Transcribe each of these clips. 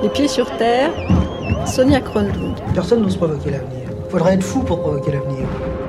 Les pieds sur terre, Sonia Kronlund. Personne n'ose provoquer l'avenir. Il faudrait être fou pour provoquer l'avenir.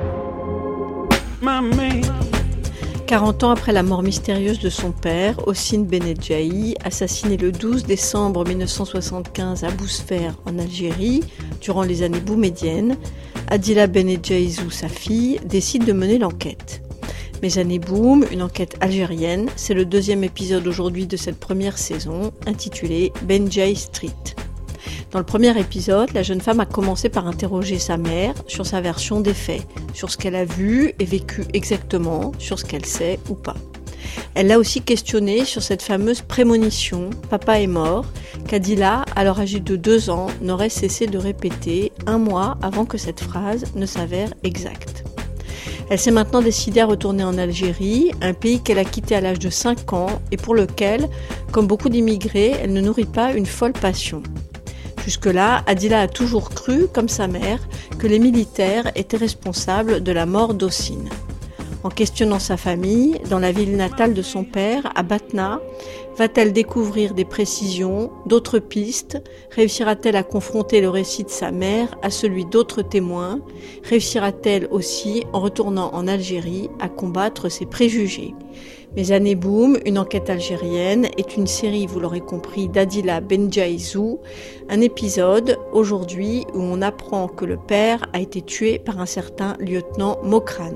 40 ans après la mort mystérieuse de son père, Hossein Benedjaï, assassiné le 12 décembre 1975 à Bousfer en Algérie, durant les années boumediennes, Adila Benedjaïzou, sa fille, décide de mener l'enquête. Mais Années Boum, une enquête algérienne, c'est le deuxième épisode aujourd'hui de cette première saison, intitulé Benjaï Street. Dans le premier épisode, la jeune femme a commencé par interroger sa mère sur sa version des faits, sur ce qu'elle a vu et vécu exactement, sur ce qu'elle sait ou pas. Elle l'a aussi questionnée sur cette fameuse prémonition « Papa est mort » qu'Adila, alors âgée de 2 ans, n'aurait cessé de répéter 1 mois avant que cette phrase ne s'avère exacte. Elle s'est maintenant décidée à retourner en Algérie, un pays qu'elle a quitté à l'âge de 5 ans et pour lequel, comme beaucoup d'immigrés, elle ne nourrit pas une folle passion. Jusque-là, Adila a toujours cru, comme sa mère, que les militaires étaient responsables de la mort d'Hossein. En questionnant sa famille, dans la ville natale de son père, à Batna, va-t-elle découvrir des précisions, d'autres pistes? Réussira-t-elle à confronter le récit de sa mère à celui d'autres témoins? Réussira-t-elle aussi, en retournant en Algérie, à combattre ses préjugés? Mais Années Boum, une enquête algérienne, est une série, vous l'aurez compris, d'Adila Benjaïzou, un épisode, aujourd'hui, où on apprend que le père a été tué par un certain lieutenant Mokran.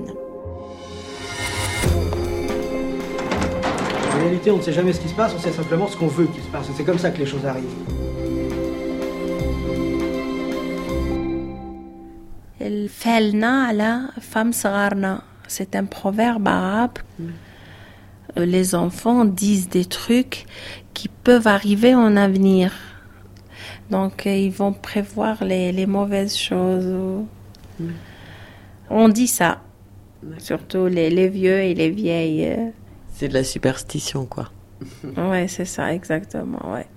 En réalité, on ne sait jamais ce qui se passe, on sait simplement ce qu'on veut qu'il se passe. C'est comme ça que les choses arrivent. الفعلنا على فم صغارنا. C'est un proverbe arabe. Les enfants disent des trucs qui peuvent arriver en avenir. Donc, ils vont prévoir les mauvaises choses. On dit ça. Surtout les vieux et les vieilles. C'est de la superstition, quoi. Ouais, c'est ça, exactement, ouais.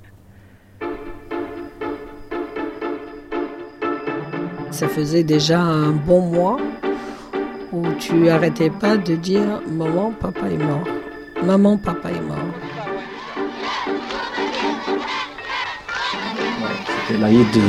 Ça faisait déjà un bon mois où tu arrêtais pas de dire « Maman, papa est mort. Maman, papa est mort. » C'était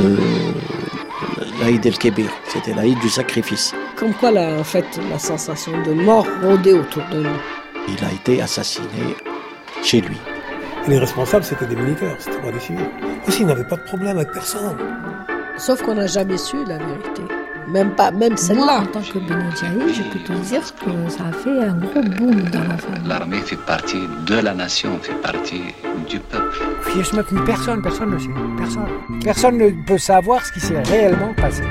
l'Aïd el-Kébir, c'était l'Aïd du sacrifice. Comme quoi, là, en fait, la sensation de mort rôdait autour de nous. Il a été assassiné chez lui. Les responsables, c'était des militaires, c'était pas des civils. Aussi, il n'avait pas de problème avec personne. Sauf qu'on n'a jamais su la vérité. Même celle-là. Moi, en tant que Benedjaï, je peux te dire que ça a fait un gros boom dans la famille. L'armée fait partie de la nation, fait partie du peuple. Personne ne sait. Personne ne peut savoir ce qui s'est réellement passé.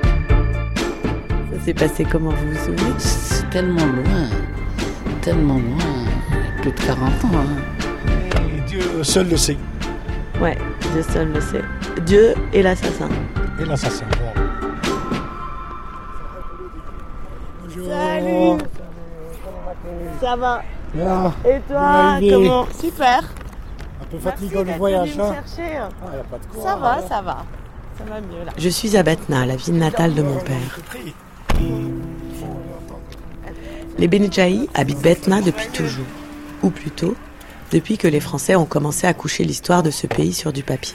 Ça s'est passé comment, vous vous souvenez? C'est tellement loin. Plus de 40 ans. Hein. Et Dieu seul le sait. Ouais, Dieu seul le sait. Dieu et l'assassin. Et l'assassin, voilà. Salut. Ça va? Là, et toi, comment? Super. Un peu fatigant le voyage, hein? Chercher. Ah, y a pas de quoi. Ça va. Ça va mieux là. Je suis à Batna, la ville natale de mon père. Les Benedjaï habitent Batna depuis toujours. Ou plutôt, depuis que les Français ont commencé à coucher l'histoire de ce pays sur du papier.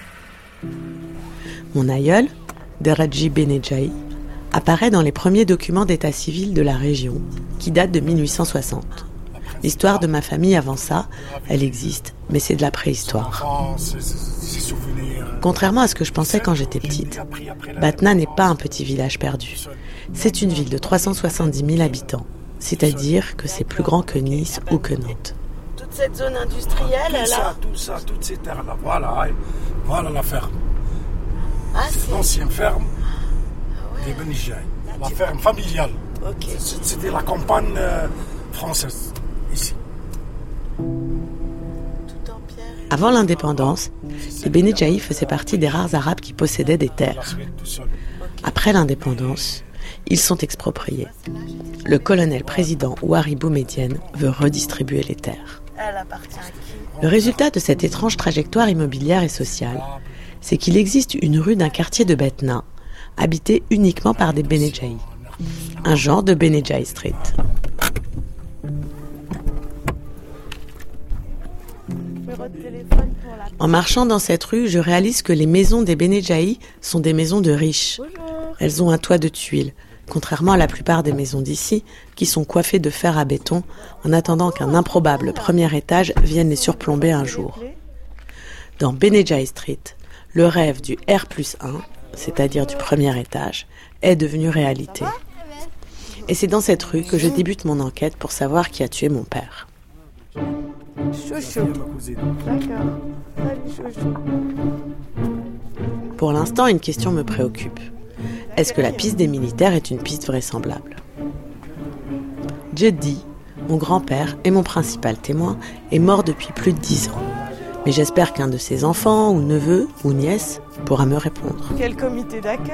Mon aïeul, Deradji Benedjaï, apparaît dans les premiers documents d'état civil de la région, qui datent de 1860. L'histoire de ma famille avant ça, elle existe, mais c'est de la préhistoire. Contrairement à ce que je pensais quand j'étais petite, Batna n'est pas un petit village perdu. C'est une ville de 370 000 habitants, c'est-à-dire que c'est plus grand que Nice ou que Nantes. Toute cette zone industrielle, là. Tout ça, toutes ces terres-là, voilà la ferme. Ah, c'est l'ancienne ferme des Benedjaï, la ferme familiale. Ok. C'était la campagne française, ici. Avant l'indépendance, les Benedjaï faisaient partie des rares Arabes qui possédaient des terres. Après l'indépendance, ils sont expropriés. Le colonel-président Ouari Boumedienne veut redistribuer les terres. Le résultat de cette étrange trajectoire immobilière et sociale, c'est qu'il existe une rue d'un quartier de Batna, habitée uniquement par des Benedjaï. Un genre de Benedjaï Street. En marchant dans cette rue, je réalise que les maisons des Benedjaï sont des maisons de riches. Elles ont un toit de tuiles, contrairement à la plupart des maisons d'ici, qui sont coiffées de fer à béton, en attendant qu'un improbable premier étage vienne les surplomber un jour. Dans Benedjaï Street, le rêve du R+1, c'est-à-dire du premier étage, est devenu réalité. Et c'est dans cette rue que je débute mon enquête pour savoir qui a tué mon père. Chouchou. D'accord. Salut, chouchou. Pour l'instant, une question me préoccupe. Est-ce que la piste des militaires est une piste vraisemblable ? Jeddi, mon grand-père et mon principal témoin, est mort depuis plus de 10 ans. Mais j'espère qu'un de ses enfants, ou neveux, ou nièces, pourra me répondre. Quel comité d'accueil ?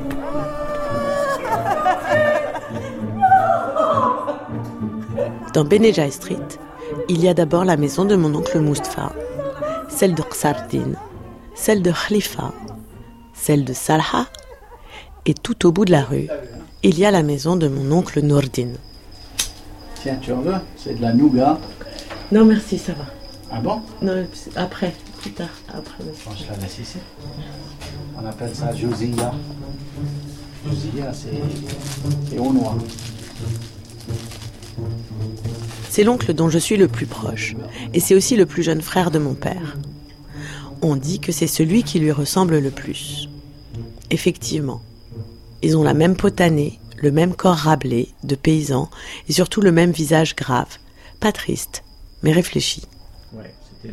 Dans Benedjaï Street, il y a d'abord la maison de mon oncle Moustapha, celle de Qsardin, celle de Khalifa, celle de Salha, et tout au bout de la rue, il y a la maison de mon oncle Nourdin. Tiens, tu en veux ? C'est de la nougat. Non merci, ça va. Ah bon ? Non, après, plus tard, après. Bon, je la laisse ici. On appelle ça Josiya. Josiya, c'est au noir. C'est l'oncle dont je suis le plus proche, et c'est aussi le plus jeune frère de mon père. On dit que c'est celui qui lui ressemble le plus. Effectivement, ils ont la même peau tannée, le même corps râblé, de paysan, et surtout le même visage grave, pas triste, mais réfléchi. Ouais, c'était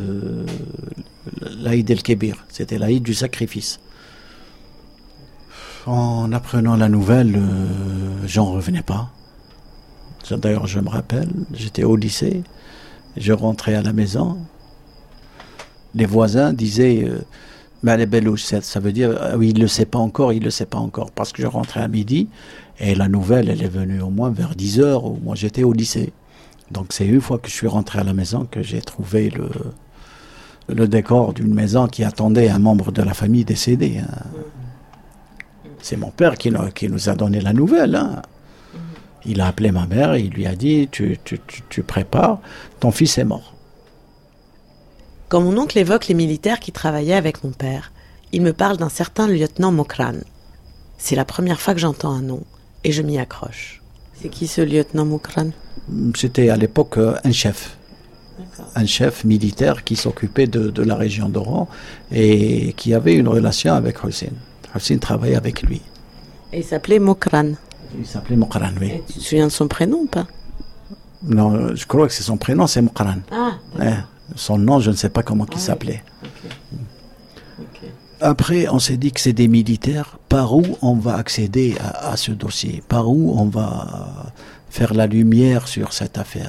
l'Aïd el-Kébir, c'était l'Aïd du sacrifice. En apprenant la nouvelle, j'en revenais pas. D'ailleurs, je me rappelle, j'étais au lycée, je rentrais à la maison, les voisins disaient mais elle est belle, ça veut dire oui, il ne le sait pas encore, parce que je rentrais à midi et la nouvelle, elle est venue au moins vers 10h où moi j'étais au lycée. Donc c'est une fois que je suis rentré à la maison que j'ai trouvé le décor d'une maison qui attendait un membre de la famille décédé. Hein. C'est mon père qui nous a donné la nouvelle. Hein. Il a appelé ma mère et il lui a dit tu prépares, ton fils est mort. Quand mon oncle évoque les militaires qui travaillaient avec mon père, il me parle d'un certain lieutenant Mokran. C'est la première fois que j'entends un nom et je m'y accroche. C'est qui ce lieutenant Mokran ? C'était à l'époque un chef. D'accord. Un chef militaire qui s'occupait de la région d'Oran et qui avait une relation avec Hussein. Hussein travaillait avec lui. Et il s'appelait Mokran. Il s'appelait Mokran, oui. Et tu te souviens de son prénom ou pas ? Non, je crois que c'est son prénom, c'est Mokran. Ah, son nom, je ne sais pas comment il s'appelait. Okay. Après, on s'est dit que c'est des militaires. Par où on va accéder à ce dossier ? Par où on va faire la lumière sur cette affaire ?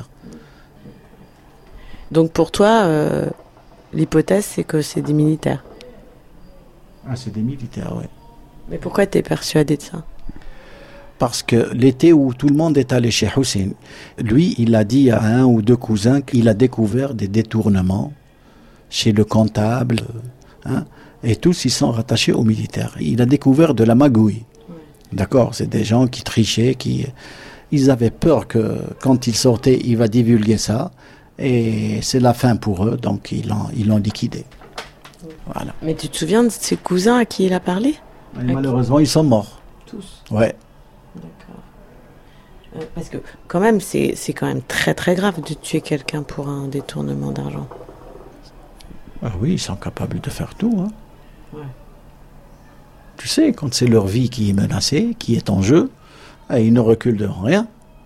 Donc pour toi, l'hypothèse, c'est que c'est des militaires ? Ah, c'est des militaires, oui. Mais pourquoi tu es persuadé de ça ? Parce que l'été où tout le monde est allé chez Hussein, lui, il a dit à un ou deux cousins qu'il a découvert des détournements chez le comptable, hein, et tous ils sont rattachés aux militaires. Il a découvert de la magouille. D'accord, c'est des gens qui trichaient, ils avaient peur que quand ils sortaient, il va divulguer ça, et c'est la fin pour eux, donc ils l'ont liquidé. Voilà. Mais tu te souviens de ces cousins à qui il a parlé ? Malheureusement, ils sont morts. Tous ? Ouais. D'accord. Parce que quand même, c'est quand même très très grave de tuer quelqu'un pour un détournement d'argent. Ah oui, ils sont capables de faire tout. Hein. Ouais. Tu sais, quand c'est leur vie qui est menacée, qui est en jeu, ils ne reculent devant rien.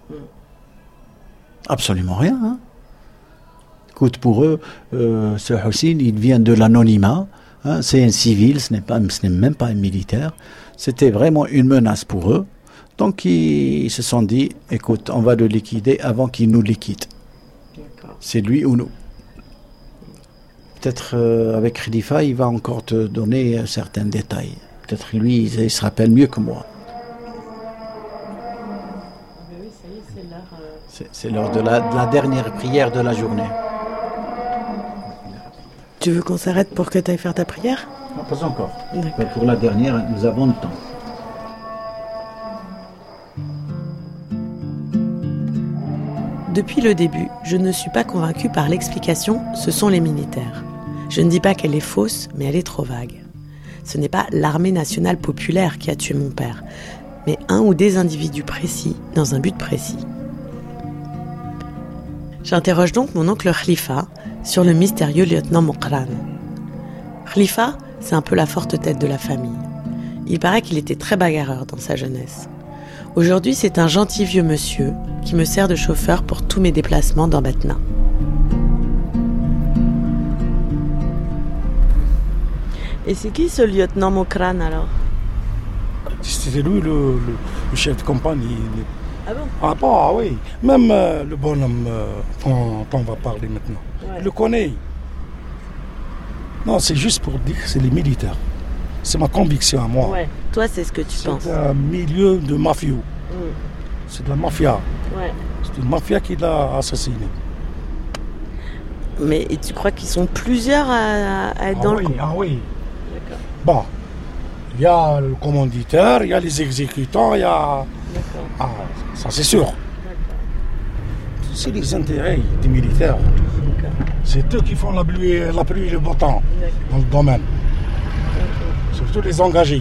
Absolument rien. Hein. Écoute, pour eux, ce Hussein, il vient de l'anonymat. Hein, c'est un civil, ce n'est même pas un militaire. C'était vraiment une menace pour eux. Donc ils se sont dit, écoute, on va le liquider avant qu'il nous liquide. D'accord. C'est lui ou nous. Peut-être avec Khalifa, il va encore te donner certains détails. Peut-être lui, il se rappelle mieux que moi. Oui, ça y est, c'est l'heure. C'est l'heure de la dernière prière de la journée. Tu veux qu'on s'arrête pour que tu ailles faire ta prière ? Non, pas encore. Mais pour la dernière, nous avons le temps. Depuis le début, je ne suis pas convaincue par l'explication « ce sont les militaires ». Je ne dis pas qu'elle est fausse, mais elle est trop vague. Ce n'est pas l'armée nationale populaire qui a tué mon père, mais un ou des individus précis, dans un but précis. J'interroge donc mon oncle Khalifa sur le mystérieux lieutenant Mokran. Khalifa, c'est un peu la forte tête de la famille. Il paraît qu'il était très bagarreur dans sa jeunesse. Aujourd'hui, c'est un gentil vieux monsieur qui me sert de chauffeur pour tous mes déplacements dans Batna. Et c'est qui ce lieutenant Mokran alors? C'était lui le chef de compagnie. Ah bon? Ah bon, ah oui. Même le bonhomme dont on va parler maintenant. Ouais. Je le connais. Non, c'est juste pour dire que c'est les militaires. C'est ma conviction à moi. Ouais. Toi, c'est ce que tu penses. C'est un milieu de mafieux. C'est de la mafia. Ouais. C'est une mafia qui l'a assassiné. Mais et tu crois qu'ils sont plusieurs à être dans le coup? Ah oui. D'accord. Bon, il y a le commanditaire, il y a les exécutants, il y a... D'accord. Ah, ça c'est sûr. D'accord. C'est les intérêts des militaires. D'accord. C'est eux qui font la pluie et le beau temps dans le domaine. Okay. Surtout les engagés.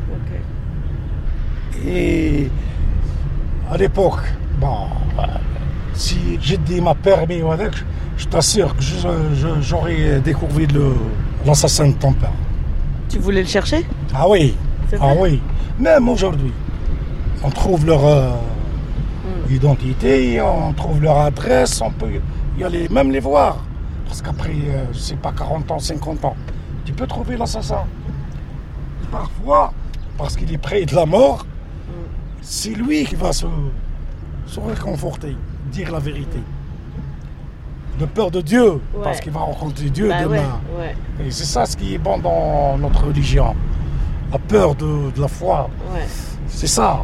Okay. Et à l'époque, bon, si j'ai dit ma permis avec, je t'assure que j'aurais découvert l'assassin de ton père. Tu voulais le chercher? Ah oui, oui. Même aujourd'hui, on trouve leur identité, on trouve leur adresse, on peut y aller, même les voir. Parce qu'après, je sais pas, 40 ans, 50 ans, tu peux trouver l'assassin. Parfois, parce qu'il est près de la mort, c'est lui qui va se réconforter, dire la vérité. De peur de Dieu, parce qu'il va rencontrer Dieu demain. Ouais. Et c'est ça ce qui est bon dans notre religion. La peur de la foi. Ouais. C'est ça.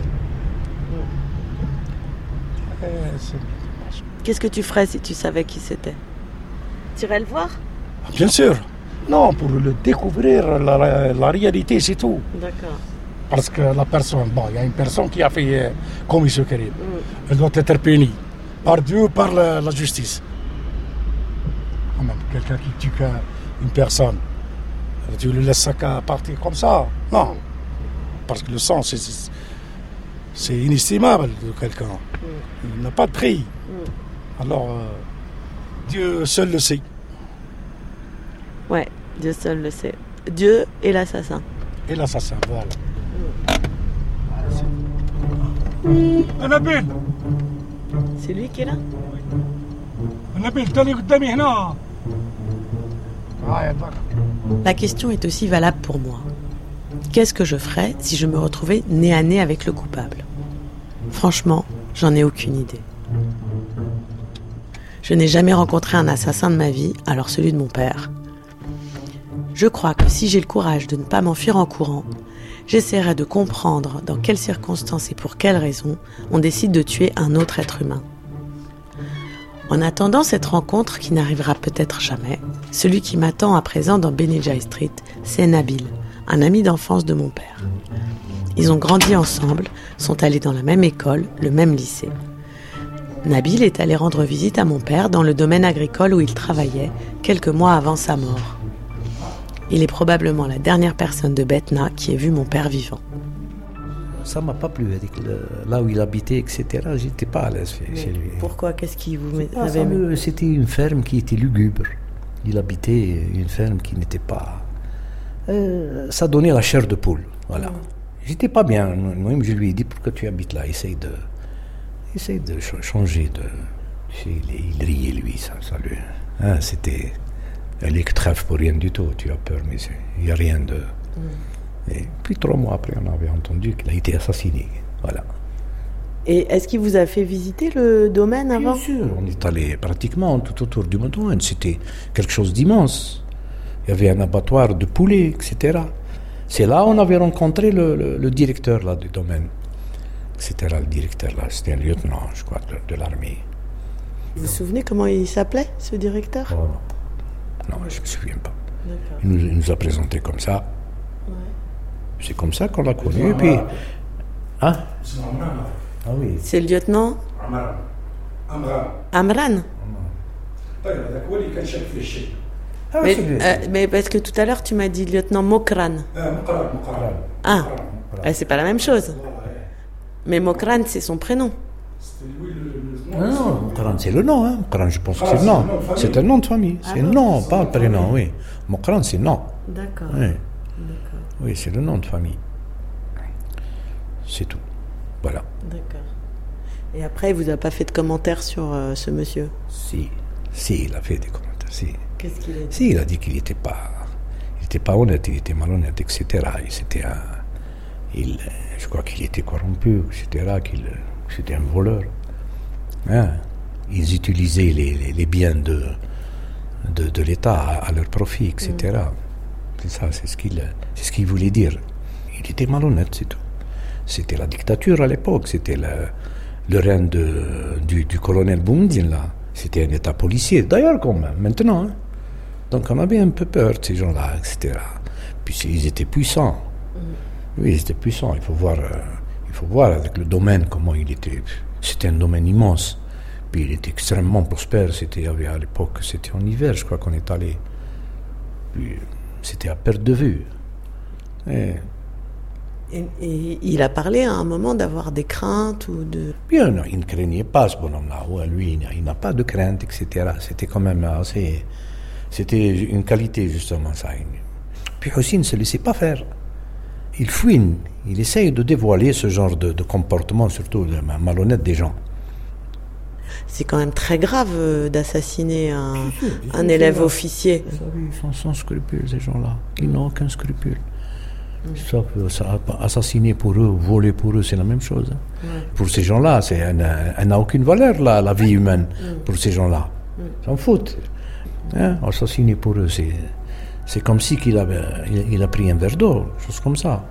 Qu'est-ce que tu ferais si tu savais qui c'était? Tu irais le voir? Bien sûr. Non, pour le découvrir, la réalité, c'est tout. D'accord. Parce que la personne, il y a une personne qui a fait comme M. Karim. Elle doit être punie par Dieu, par la justice. Même quelqu'un qui tue une personne, tu le laisses partir comme ça? Non. Parce que le sang, c'est inestimable de quelqu'un. Il n'a pas de prix. Alors, Dieu seul le sait. Ouais, Dieu seul le sait. Dieu et l'assassin. Et l'assassin, voilà. Nabil. C'est lui qui est là? Nabil, t'allais قدامي هنا. La question est aussi valable pour moi. Qu'est-ce que je ferais si je me retrouvais nez à nez avec le coupable? Franchement, j'en ai aucune idée. Je n'ai jamais rencontré un assassin de ma vie, alors celui de mon père. Je crois que si j'ai le courage de ne pas m'enfuir en courant, j'essaierai de comprendre dans quelles circonstances et pour quelles raisons on décide de tuer un autre être humain. En attendant cette rencontre qui n'arrivera peut-être jamais, celui qui m'attend à présent dans Benejai Street, c'est Nabil, un ami d'enfance de mon père. Ils ont grandi ensemble, sont allés dans la même école, le même lycée. Nabil est allé rendre visite à mon père dans le domaine agricole où il travaillait quelques mois avant sa mort. Il est probablement la dernière personne de Batna qui ait vu mon père vivant. Ça m'a pas plu, là où il habitait, etc. J'étais pas à l'aise chez lui. Pourquoi? Qu'est-ce qui vous avait mis? C'était une ferme qui était lugubre. Il habitait une ferme qui n'était pas... ça donnait la chair de poule, voilà. J'étais pas bien. Moi-même, je lui ai dit, pourquoi tu habites là? Essaye de changer de... Il riait, lui, ça lui... c'était... Elle est que trêve pour rien du tout, tu as peur, mais il n'y a rien de... Et puis 3 mois après, on avait entendu qu'il a été assassiné, voilà. Et est-ce qu'il vous a fait visiter le domaine avant? Bien sûr, on est allé pratiquement tout autour du domaine, c'était quelque chose d'immense. Il y avait un abattoir de poulets, etc. C'est là où on avait rencontré le directeur là, du domaine. C'était là le directeur, là, c'était un lieutenant, je crois, de l'armée. Vous vous souvenez comment il s'appelait, ce directeur? Oh, non, je ne me souviens pas. Il nous a présenté comme ça. Ouais. C'est comme ça qu'on l'a connu. Et puis... Hein? Ah oui. C'est le lieutenant Amran. Mais parce que tout à l'heure, tu m'as dit lieutenant Mokran. Ah, c'est pas la même chose. Mais Mokran, c'est son prénom. Non, Mokran, c'est le nom. Mokran, je pense que c'est le nom. C'est un nom de famille. C'est le nom, pas le prénom, oui. Mokran, c'est le nom. D'accord. Oui, c'est le nom de famille. C'est tout. Voilà. D'accord. Et après, il vous a pas fait de commentaires sur ce monsieur? Si, il a fait des commentaires. Si. Qu'est-ce qu'il a dit? Si, il a dit qu'il n'était pas honnête, il était malhonnête, etc. Je crois qu'il était corrompu, etc. Qu'il c'était un voleur. Ils utilisaient les biens de l'État à leur profit, etc. C'est ça, c'est ce qu'il voulait dire. Il était malhonnête, c'est tout. C'était la dictature à l'époque, c'était le règne du colonel Boumediene, là. C'était un État policier, d'ailleurs, quand même, maintenant. Donc on avait un peu peur de ces gens-là, etc. Puis ils étaient puissants. Oui, ils étaient puissants. Il faut voir avec le domaine comment il était. C'était un domaine immense. Puis il était extrêmement prospère. À l'époque, c'était en hiver, je crois qu'on est allé. Puis c'était à perte de vue. Et il a parlé à un moment d'avoir des craintes ou de... Bien, non, il ne craignait pas ce bonhomme-là. Ouais, lui, il n'a pas de crainte, etc. C'était quand même assez... C'était une qualité, justement, ça. Puis aussi, il ne se laissait pas faire. Il fouine. Il essaye de dévoiler ce genre de comportement, surtout malhonnête des gens. C'est quand même très grave d'assassiner un élève officier. Ils sont sans scrupules, ces gens-là. Ils n'ont aucun scrupule. Assassiner pour eux, voler pour eux, c'est la même chose. Pour ces gens-là, elle n'a aucune valeur, la vie humaine, pour ces gens-là. Ils s'en foutent. Assassiner pour eux, c'est comme si il a pris un verre d'eau, chose comme ça.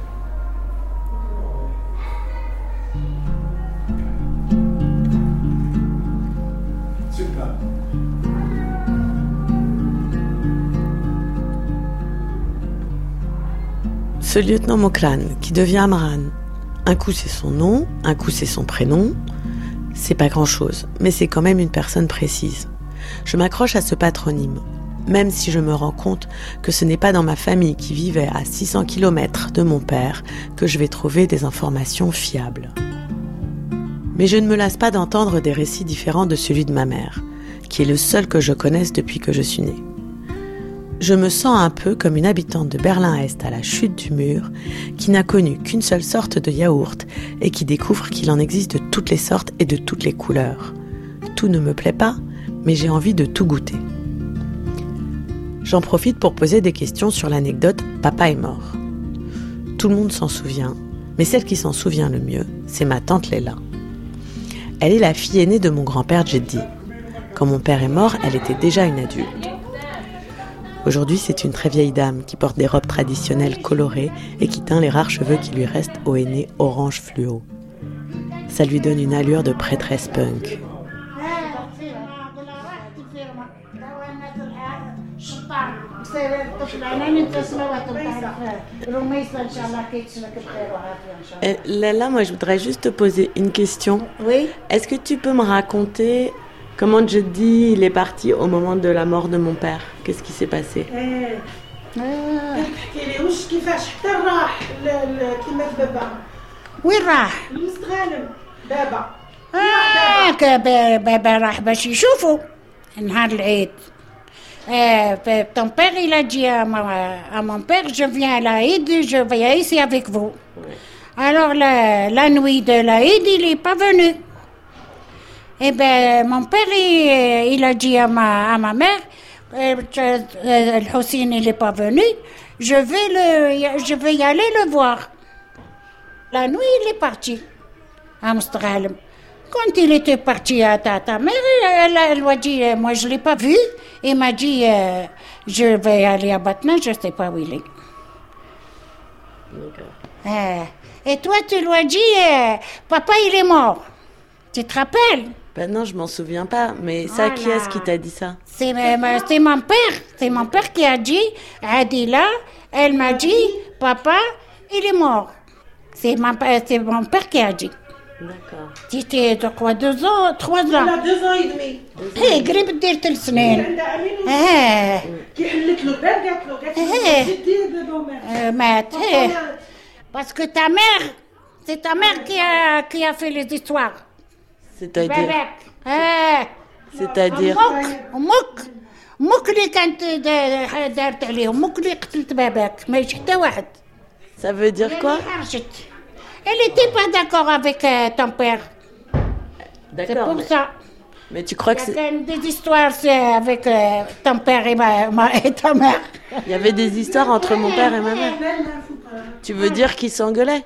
Ce lieutenant Mokran, qui devient Amran, un coup c'est son nom, un coup c'est son prénom, c'est pas grand-chose, mais c'est quand même une personne précise. Je m'accroche à ce patronyme, même si je me rends compte que ce n'est pas dans ma famille qui vivait à 600 km de mon père que je vais trouver des informations fiables. Mais je ne me lasse pas d'entendre des récits différents de celui de ma mère, qui est le seul que je connaisse depuis que je suis née. Je me sens un peu comme une habitante de Berlin-Est à la chute du mur, qui n'a connu qu'une seule sorte de yaourt et qui découvre qu'il en existe de toutes les sortes et de toutes les couleurs. Tout ne me plaît pas, mais j'ai envie de tout goûter. J'en profite pour poser des questions sur l'anecdote « Papa est mort ». Tout le monde s'en souvient, mais celle qui s'en souvient le mieux, c'est ma tante Léla. Elle est la fille aînée de mon grand-père Jeddi. Quand mon père est mort, elle était déjà une adulte. Aujourd'hui, c'est une très vieille dame qui porte des robes traditionnelles colorées et qui teint les rares cheveux qui lui restent au henné orange fluo. Ça lui donne une allure de prêtresse punk. Léla, moi je voudrais juste te poser une question. Oui. Est-ce que tu peux me raconter comment Jeddi il est parti au moment de la mort de mon père? Qu'est-ce qui s'est passé? وين راح؟ المستغانم بابا. بابا راح باش يشوفوا نهار العيد. Ton père, il a dit à mon père, je viens à l'Aïd, je viens ici avec vous. Alors la nuit de l'Aïd, il n'est pas venu. Eh bien, mon père, il a dit à ma mère, Hossein, il n'est pas venu, je vais y aller le voir. La nuit, il est parti à Amsterdam. Quand il était parti à ta mère, elle lui a dit, moi je ne l'ai pas vu. Il m'a dit, je vais aller à Batna, je ne sais pas où il est. Et toi, tu lui as dit, papa, il est mort. Tu te rappelles? Ben non, je m'en souviens pas. Mais ça, qui est-ce qui t'a dit ça? C'est mon père. C'est mon père qui a dit, Adila, elle m'a dit, papa, il est mort. C'est mon père qui a dit. D'accord. Tu étais de quoi, 2 ans, 3 ans? لا 2 ans et demi. ايه قريب دير 3 سنين. عندها امين اه كي حلت له الباب قالت له جدي بابا مات. مات. Parce que ta mère, c'est ta mère qui a fait les histoires. C'est-à-dire C'est-à-dire أمك اللي كانت دارت عليه، أمك اللي قتلت باباك، ماشي حتى واحد. Ça veut dire quoi? Elle n'était pas d'accord avec ton père. D'accord. C'est pour ça. Mais tu crois que Il y a quand même des histoires avec ton père et ta mère. Il y avait des histoires entre mon père et ma mère. Tu veux dire qu'ils s'engueulaient?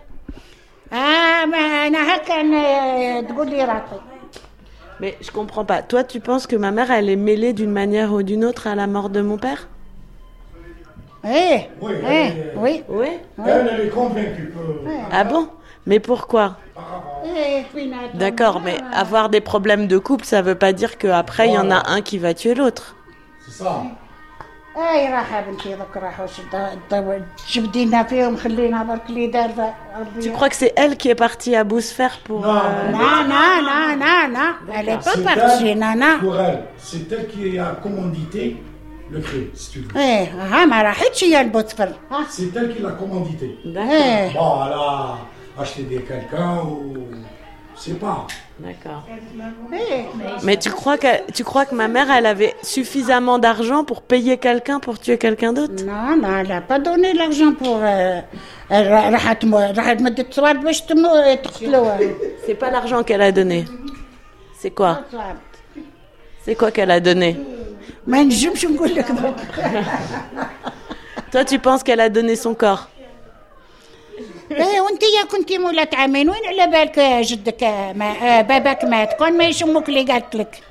Mais je comprends pas. Toi, tu penses que ma mère, elle est mêlée d'une manière ou d'une autre à la mort de mon père? Oui. Elle est convaincue. Ah bon? Mais pourquoi? D'accord, mais avoir des problèmes de couple, ça veut pas dire qu'après, il y en a un qui va tuer l'autre. C'est ça. Tu crois que c'est elle qui est partie à Bousfer pour... Non, elle n'est pas partie, non. Pour elle, c'est elle qui a commandité le crime, si tu veux. C'est elle qui l'a commandité. D'accord. Bon, elle a acheté quelqu'un ou... C'est pas. D'accord. Mais tu crois que ma mère, elle avait suffisamment d'argent pour payer quelqu'un pour tuer quelqu'un d'autre? Non, elle n'a pas donné l'argent pour... C'est pas l'argent qu'elle a donné. C'est quoi? C'est quoi qu'elle a donné? Toi, tu penses qu'elle a donné son corps? وانت يا كنتي مولة عامين وين على بالك جدك باباك مات كون ما يشمك اللي قالت لك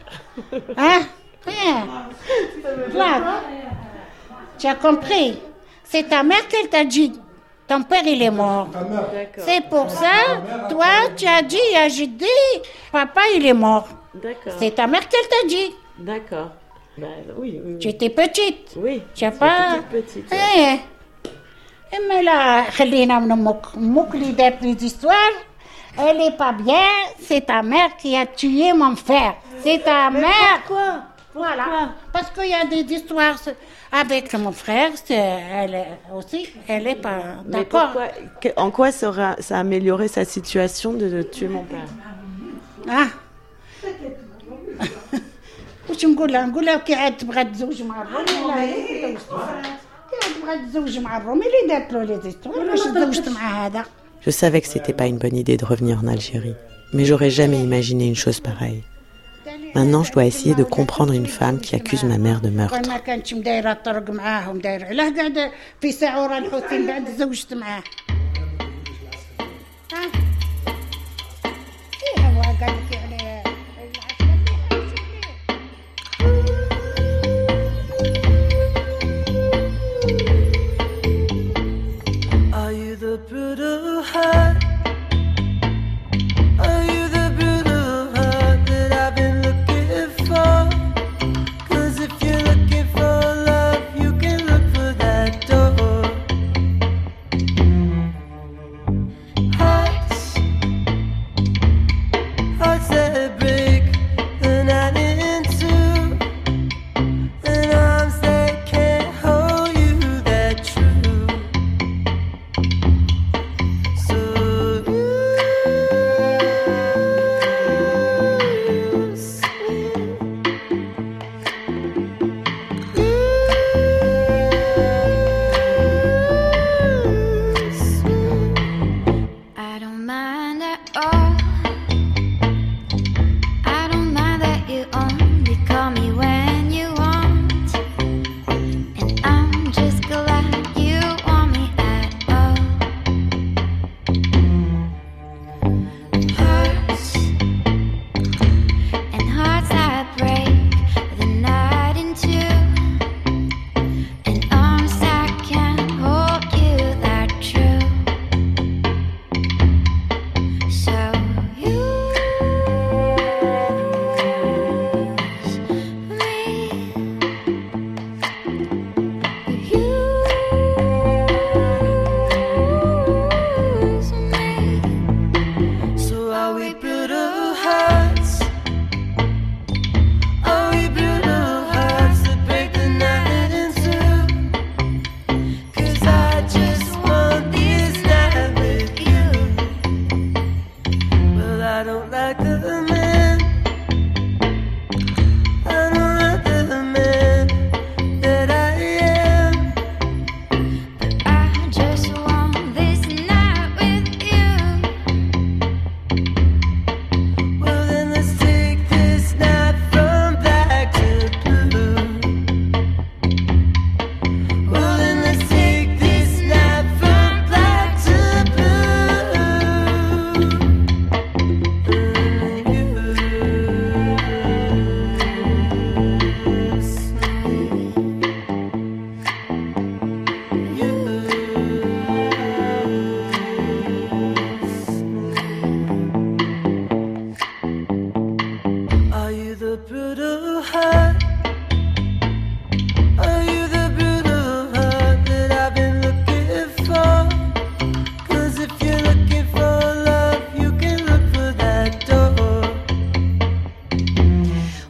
Tu as compris? C'est ta mère qui t'a dit ton père il est mort. C'est pour ça toi tu as dit à Jiddi papa il est mort. D'accord. C'est ta mère qui t'a dit. D'accord. Oui. Tu étais petite. Oui. Tu as pas petite. Mais là, Mouk lui dit des histoires. Elle n'est pas bien. C'est ta mère qui a tué mon frère. C'est ta mère. Pourquoi? Voilà. Parce qu'il y a des histoires avec mon frère. Elle aussi, elle n'est pas d'accord. En quoi ça a amélioré sa situation de tuer mon père? وش نقول لها كي عاد تبغى تزوج مع الرومي كي عاد تبغى تزوج مع الرومي اللي دارت له لي زيستوار باش تزوجت مع هذا. Je savais que c'était pas une bonne idée de revenir en Algérie, mais j'aurais jamais imaginé une chose pareille. Maintenant, je dois essayer de comprendre une femme qui accuse ma mère de meurtre. ما كانتش مدايره الطرق معاهم داير علاه قاعد في ساعه ورا الحوثيين بعد تزوجت معاه. هو قال لك يعني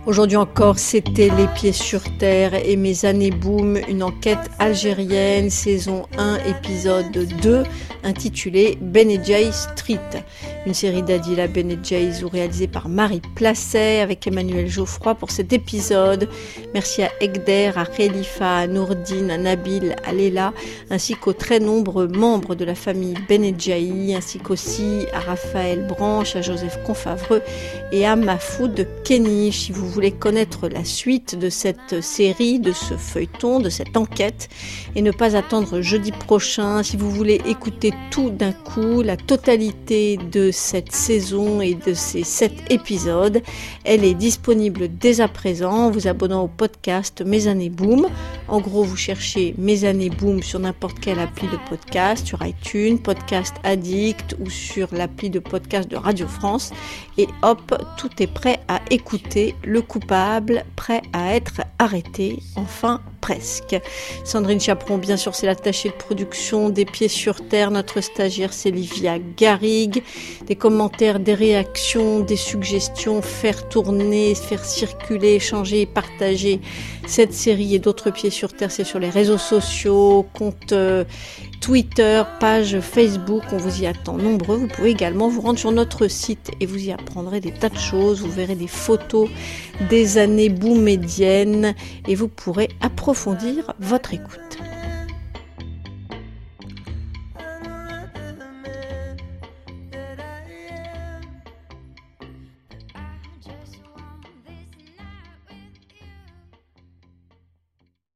Aujourd'hui encore, c'était Les Pieds sur Terre et Mes années boom, une enquête algérienne, saison 1, épisode 2, intitulée Benedjaï Street. Une série d'Adila Benedjaï réalisée par Marie Placet avec Emmanuel Geoffroy pour cet épisode. Merci à Egder, à Khalifa, à Nourdine, à Nabil, à Léla, ainsi qu'aux très nombreux membres de la famille Benedjaï, ainsi qu'aussi à Raphaël Branche, à Joseph Confavreux et à Mahfoud Kenny. Si vous voulez connaître la suite de cette série, de ce feuilleton, de cette enquête, et ne pas attendre jeudi prochain, si vous voulez écouter tout d'un coup, la totalité de cette saison et de ces 7 épisodes, elle est disponible dès à présent en vous abonnant au podcast Mes années boom. En gros, vous cherchez Mes années boom sur n'importe quelle appli de podcast, sur iTunes, Podcast Addict ou sur l'appli de podcast de Radio France, et hop, tout est prêt à écouter. Le coupable prêt à être arrêté, enfin presque. Sandrine Chaperon, bien sûr, c'est l'attachée de production des Pieds sur Terre. Notre stagiaire, c'est Livia Garrigue. Des commentaires, des réactions, des suggestions, faire tourner, faire circuler, échanger, partager cette série et d'autres Pieds sur Terre, c'est sur les réseaux sociaux, compte Twitter, page Facebook, on vous y attend nombreux. Vous pouvez également vous rendre sur notre site et vous y apprendrez des tas de choses. Vous verrez des photos des années boomédiennes et vous pourrez approfondir votre écoute.